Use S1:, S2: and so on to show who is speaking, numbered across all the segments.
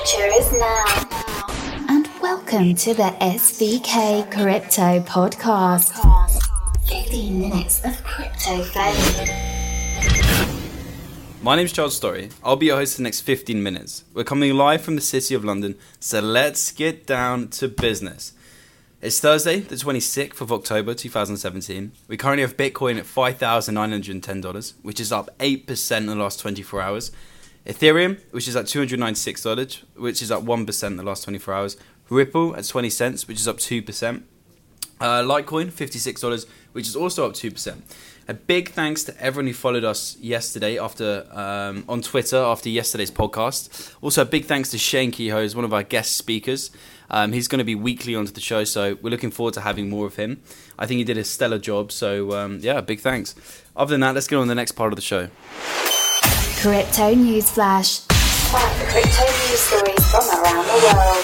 S1: future is now. And welcome to the SVK Crypto Podcast. 15 minutes of crypto fame.
S2: My name's Charles Story. I'll be your host for the next 15 minutes. We're coming live from the City of London, so let's get down to business. It's Thursday, the 26th of October 2017. We currently have Bitcoin at $5,910, which is up 8% in the last 24 hours. Ethereum, which is at $296, which is up 1% in the last 24 hours. Ripple at 20 cents, which is up 2%. Litecoin, $56, which is also up 2%. A big thanks to everyone who followed us yesterday on Twitter after yesterday's podcast. Also, a big thanks to Shane Kehoe, who's one of our guest speakers. He's going to be weekly onto the show, so we're looking forward to having more of him. I think he did a stellar job, so big thanks. Other than that, let's get on to the next part of the show.
S1: Crypto News Flash. 5 crypto news stories from around the world.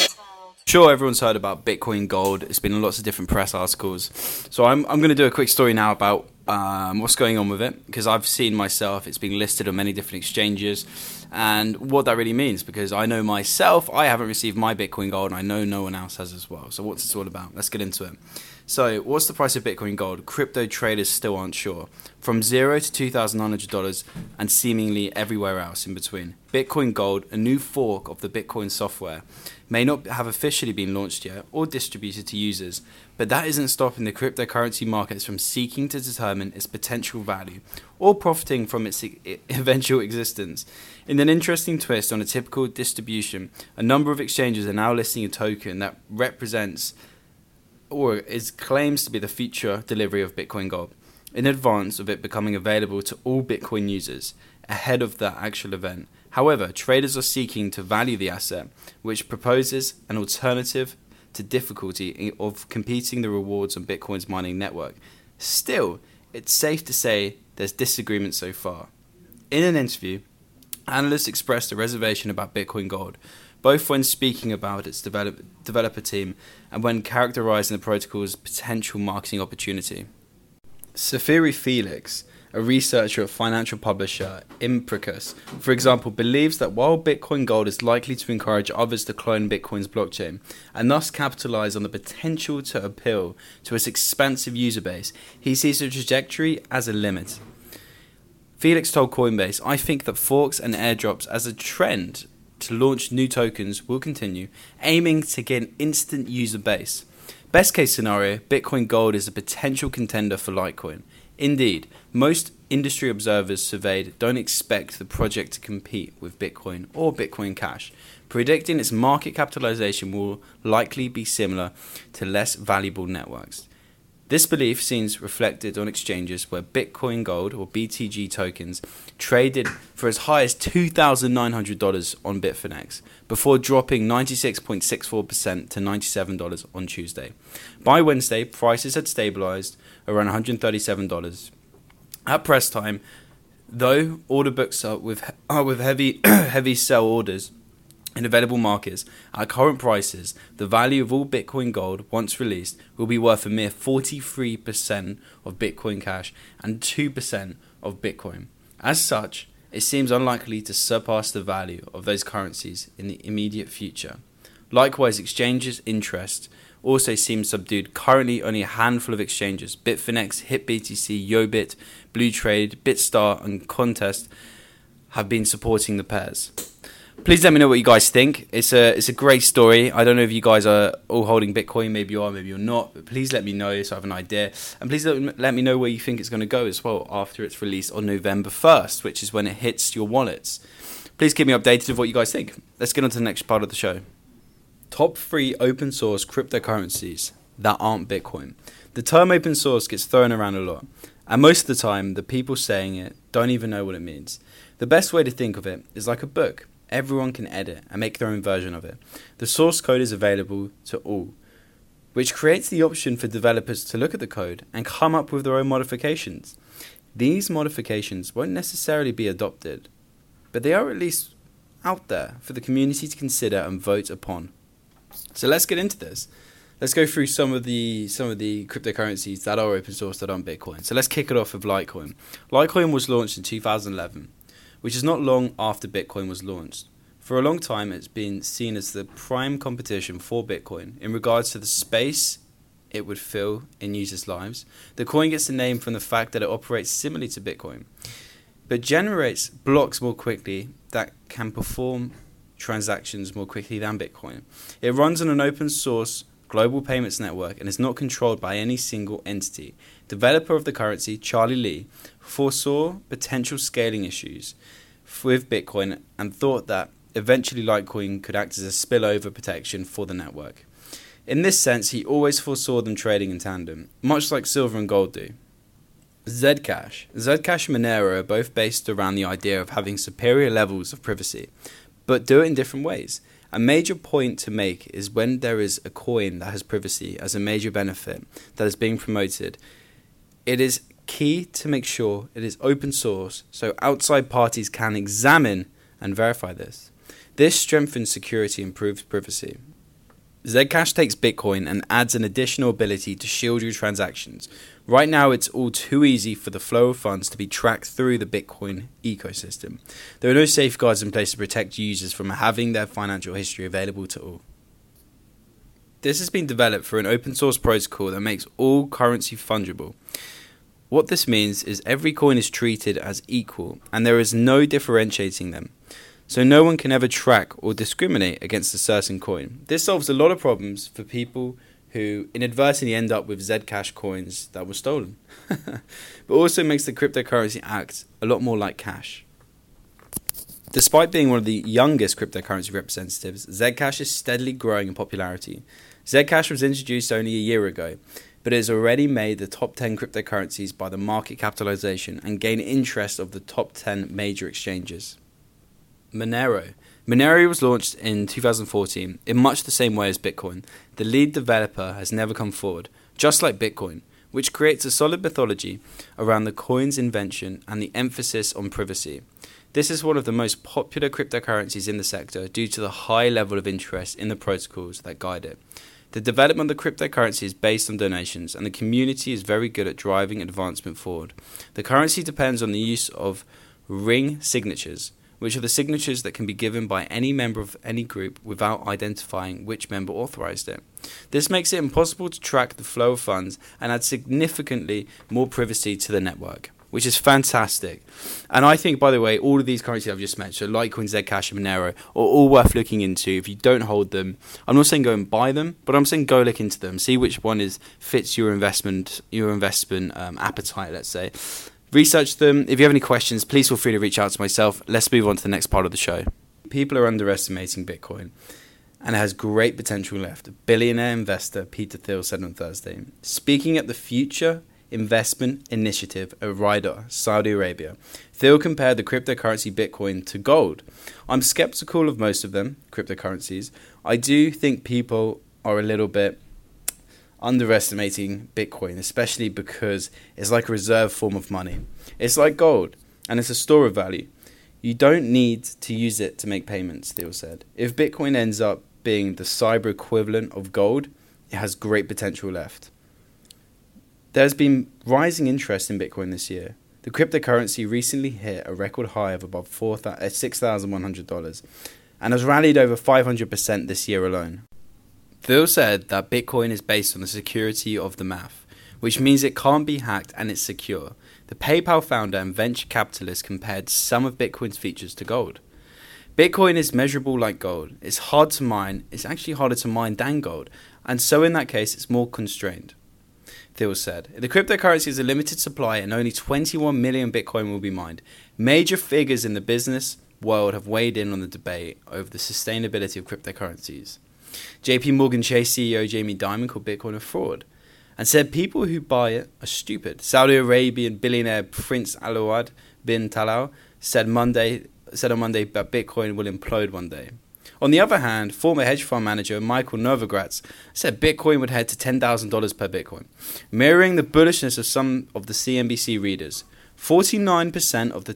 S2: Sure, everyone's heard about Bitcoin Gold. It's been in lots of different press articles. So I'm going to do a quick story now about what's going on with it, because I've seen myself, it's being listed on many different exchanges, and what that really means, because I know myself, I haven't received my Bitcoin Gold, and I know no one else has as well. So what's this all about? Let's get into it. So what's the price of Bitcoin Gold? Crypto traders still aren't sure. From $0 to $2,900 and seemingly everywhere else in between. Bitcoin Gold, a new fork of the Bitcoin software, may not have officially been launched yet or distributed to users, but that isn't stopping the cryptocurrency markets from seeking to determine its potential value or profiting from its eventual existence. In an interesting twist on a typical distribution, a number of exchanges are now listing a token that represents or is claims to be the future delivery of Bitcoin Gold, in advance of it becoming available to all Bitcoin users ahead of that actual event. However, traders are seeking to value the asset, which proposes an alternative to difficulty of competing the rewards on Bitcoin's mining network. Still, it's safe to say there's disagreement so far. In an interview, analysts expressed a reservation about Bitcoin Gold, both when speaking about its developer team and when characterizing the protocol's potential marketing opportunity. Safiri Felix, a researcher at financial publisher Impricus, for example, believes that while Bitcoin Gold is likely to encourage others to clone Bitcoin's blockchain and thus capitalize on the potential to appeal to its expansive user base, he sees the trajectory as a limit. Felix told Coinbase, "I think that forks and airdrops as a trend to launch new tokens will continue, aiming to get an instant user base. Best case scenario, Bitcoin Gold is a potential contender for Litecoin. Indeed, most industry observers surveyed don't expect the project to compete with Bitcoin or Bitcoin Cash, predicting its market capitalization will likely be similar to less valuable networks. This belief seems reflected on exchanges where Bitcoin Gold or BTG tokens traded for as high as $2,900 on Bitfinex, before dropping 96.64% to $97 on Tuesday. By Wednesday, prices had stabilized around $137. At press time, though order books are with heavy sell orders in available markets, at current prices, the value of all Bitcoin Gold, once released, will be worth a mere 43% of Bitcoin Cash and 2% of Bitcoin. As such, it seems unlikely to surpass the value of those currencies in the immediate future. Likewise, exchanges' interest also seems subdued. Currently, only a handful of exchanges, Bitfinex, HitBTC, Yobit, BlueTrade, Bitstar, and Contest, have been supporting the pairs. Please let me know what you guys think. It's a great story. I don't know if you guys are all holding Bitcoin. Maybe you are, maybe you're not. But please let me know so I have an idea. And please let me know where you think it's going to go as well after it's released on November 1st, which is when it hits your wallets. Please keep me updated of what you guys think. Let's get on to the next part of the show. Top 3 open source cryptocurrencies that aren't Bitcoin. The term open source gets thrown around a lot. And most of the time, the people saying it don't even know what it means. The best way to think of it is like a book. Everyone can edit and make their own version of it. The source code is available to all, which creates the option for developers to look at the code and come up with their own modifications. These modifications won't necessarily be adopted, but they are at least out there for the community to consider and vote upon. So let's get into this. Let's go through some of the cryptocurrencies that are open source that aren't Bitcoin. So let's kick it off with Litecoin. Litecoin was launched in 2011. Which is not long after Bitcoin was launched. For a long time, it's been seen as the prime competition for Bitcoin in regards to the space it would fill in users' lives. The coin gets the name from the fact that it operates similarly to Bitcoin, but generates blocks more quickly that can perform transactions more quickly than Bitcoin. It runs on an open source global payments network and is not controlled by any single entity. Developer of the currency, Charlie Lee, foresaw potential scaling issues with Bitcoin and thought that eventually Litecoin could act as a spillover protection for the network. In this sense, he always foresaw them trading in tandem, much like silver and gold do. Zcash and Monero are both based around the idea of having superior levels of privacy, but do it in different ways. A major point to make is when there is a coin that has privacy as a major benefit that is being promoted, it is key to make sure it is open source so outside parties can examine and verify this. This strengthens security and improves privacy. Zcash takes Bitcoin and adds an additional ability to shield your transactions. Right now, it's all too easy for the flow of funds to be tracked through the Bitcoin ecosystem. There are no safeguards in place to protect users from having their financial history available to all. This has been developed for an open source protocol that makes all currency fungible. What this means is every coin is treated as equal and there is no differentiating them. So no one can ever track or discriminate against a certain coin. This solves a lot of problems for people who inadvertently end up with Zcash coins that were stolen. But also makes the cryptocurrency act a lot more like cash. Despite being one of the youngest cryptocurrency representatives, Zcash is steadily growing in popularity. Zcash was introduced only a year ago, but it has already made the top 10 cryptocurrencies by the market capitalization and gained interest of the top 10 major exchanges. Monero was launched in 2014 in much the same way as Bitcoin. The lead developer has never come forward, just like Bitcoin, which creates a solid mythology around the coin's invention and the emphasis on privacy. This is one of the most popular cryptocurrencies in the sector due to the high level of interest in the protocols that guide it. The development of the cryptocurrency is based on donations, and the community is very good at driving advancement forward. The currency depends on the use of ring signatures, which are the signatures that can be given by any member of any group without identifying which member authorized it. This makes it impossible to track the flow of funds and adds significantly more privacy to the network, which is fantastic. And I think, by the way, all of these currencies I've just mentioned, Litecoin, Zcash, and Monero, are all worth looking into. If you don't hold them, I'm not saying go and buy them, but I'm saying go look into them, see which one fits your investment appetite, let's say. Research them. If you have any questions, please feel free to reach out to myself. Let's move on to the next part of the show. People are underestimating Bitcoin, and it has great potential left. Billionaire investor Peter Thiel said on Thursday, speaking at the Future Investment Initiative at Riyadh, Saudi Arabia. Thiel compared the cryptocurrency Bitcoin to gold. I'm skeptical of most of them, cryptocurrencies. I do think people are a little bit underestimating Bitcoin, especially because it's like a reserve form of money. It's like gold, and it's a store of value. You don't need to use it to make payments, Thiel said. If Bitcoin ends up being the cyber equivalent of gold, it has great potential left. There's been rising interest in Bitcoin this year. The cryptocurrency recently hit a record high of above $6,100 and has rallied over 500% this year alone. Thiel said that Bitcoin is based on the security of the math, which means it can't be hacked and it's secure. The PayPal founder and venture capitalist compared some of Bitcoin's features to gold. Bitcoin is measurable like gold. It's hard to mine. It's actually harder to mine than gold. And so in that case, it's more constrained. Thiel said, the cryptocurrency is a limited supply and only 21 million Bitcoin will be mined. Major figures in the business world have weighed in on the debate over the sustainability of cryptocurrencies. JP Morgan Chase CEO Jamie Dimon called Bitcoin a fraud and said people who buy it are stupid. Saudi Arabian billionaire Prince Alawad bin Talal said on Monday that Bitcoin will implode one day. On the other hand, former hedge fund manager Michael Novogratz said Bitcoin would head to $10,000 per Bitcoin, mirroring the bullishness of some of the CNBC readers. 49% of the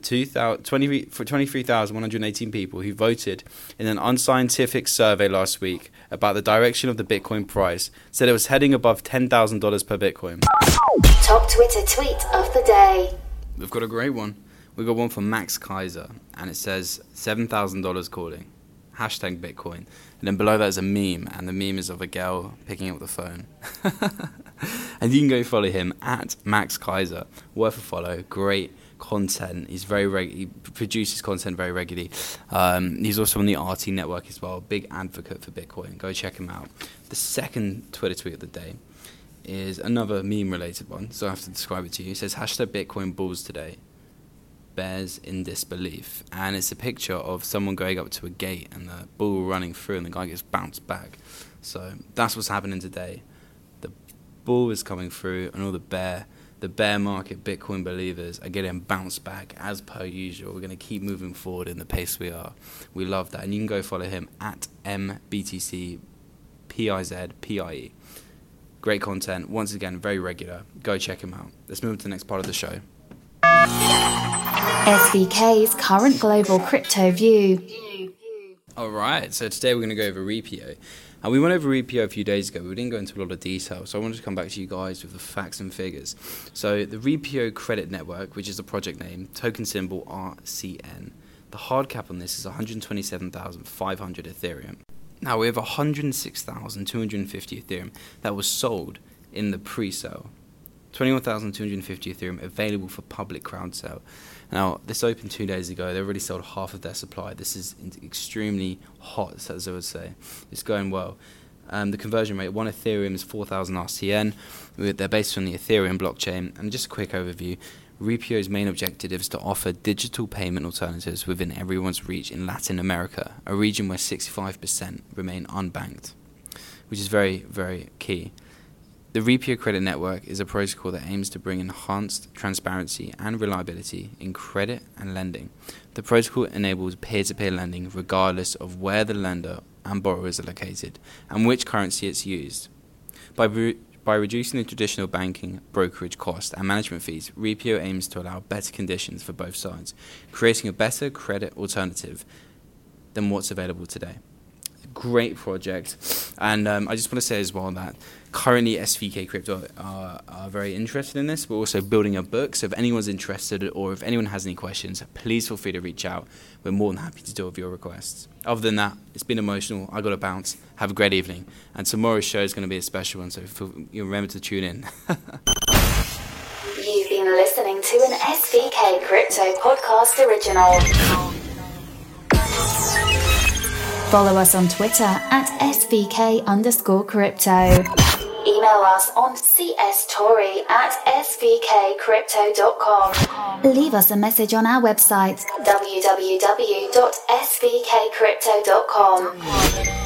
S2: 23,118 people who voted in an unscientific survey last week about the direction of the Bitcoin price said it was heading above $10,000 per Bitcoin.
S1: Top Twitter tweet of the day.
S2: We've got a great one. We've got one from Max Kaiser, and it says $7,000 calling. hashtag Bitcoin. And then below that is a meme, and the meme is of a girl picking up the phone. And you can go follow him at Max Kaiser. Worth a follow. Great content. He's he produces content very regularly. He's also on the RT network as well. Big advocate for Bitcoin. Go check him out. The second Twitter tweet of the day is another meme related one, so I have to describe it to you. It says hashtag Bitcoin bulls today. Bears in disbelief. And it's a picture of someone going up to a gate and the bull running through and the guy gets bounced back. So that's what's happening today. The bull is coming through and all the bear market Bitcoin believers are getting bounced back as per usual. We're going to keep moving forward in the pace we are. We love that. And you can go follow him at MBTCPIZPIE. Great content. Once again, very regular. Go check him out. Let's move to the next part of the show.
S1: SVK's current global crypto view.
S2: Alright, so today we're going to go over Repio. And we went over Repio a few days ago, but we didn't go into a lot of detail, so I wanted to come back to you guys with the facts and figures. So the Repio Credit Network, which is the project name, token symbol RCN. The hard cap on this is 127,500 Ethereum. Now we have 106,250 Ethereum that was sold in the pre-sale. 21,250 Ethereum available for public crowd sale. Now, this opened 2 days ago. They already sold half of their supply. This is extremely hot, as I would say. It's going well. The conversion rate, 1 Ethereum is 4,000 RCN. They're based on the Ethereum blockchain. And just a quick overview, Repio's main objective is to offer digital payment alternatives within everyone's reach in Latin America, a region where 65% remain unbanked, which is very, very key. The Repio Credit Network is a protocol that aims to bring enhanced transparency and reliability in credit and lending. The protocol enables peer-to-peer lending regardless of where the lender and borrowers are located and which currency it's used. By reducing the traditional banking brokerage cost and management fees, Repio aims to allow better conditions for both sides, creating a better credit alternative than what's available today. Great project, and I just want to say as well that currently SVK Crypto are very interested in this. We're also building a book, so if anyone's interested or if anyone has any questions, please feel free to reach out. We're more than happy to deal with your requests. Other than that, it's been emotional. I got to bounce. Have a great evening, and tomorrow's show is going to be a special one, so you remember to tune in.
S1: You've been listening to an SVK Crypto podcast original. Follow us on Twitter at SVK_crypto. Email us on cstorry@svkcrypto.com. Leave us a message on our website, www.svkcrypto.com.